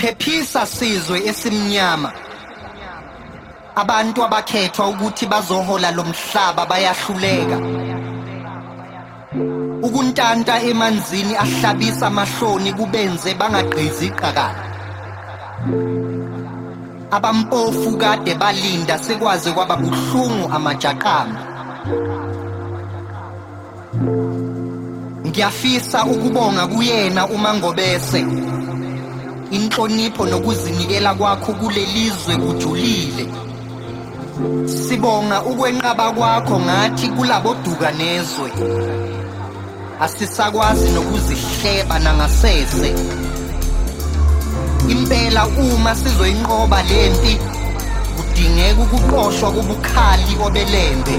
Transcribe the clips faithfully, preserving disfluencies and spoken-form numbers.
Phephisa sizwe esimnyama. Abantu abakhethwa ukuthi bazohola lo mhlaba bayahluleka. Ukuntanta emanzini ahlabisa amahloni kubenze bangagqizi iqakala. Abampofu kade balinda sekwaze kwaba buhlungu amajaqamba. Ngiyafisa ukubonga kuyena uMangobese. Inhlonipho nokuzinikela kwakho kulelizwe kujulile. Sibonga ukwenqaba kwakho ngathi kulaboduka nezwe. Asisakwazi nokuzihleba nangasese. Impela uma sizoyinqoba lempi kudingeka ukuqoshwa kobukhali obelembe.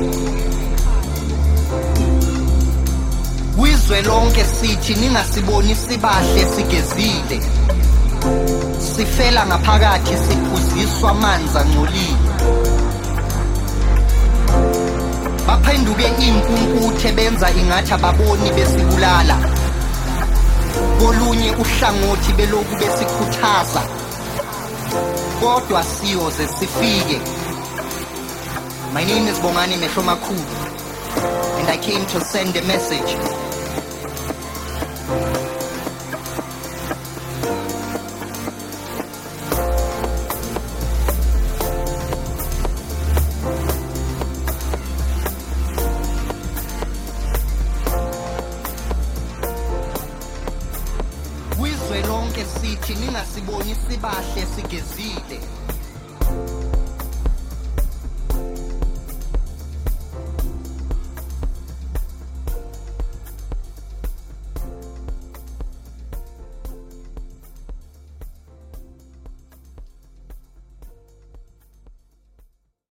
Kwizwe lonke sithi ningasiboni sibahle sigezile. Sifela ngaphakathi siphuziswa amanzi angcolile. Baphenduke impumputhe benza ingathi ababoni besibulala. Kolunye uhlangothi beloku besikhuthaza. Kodwa siyoze sifike. My name is Bongani Mehlomakulu, and I came to send a message. Kwizwe lonke sithi ningasiboni sibahle sigezile.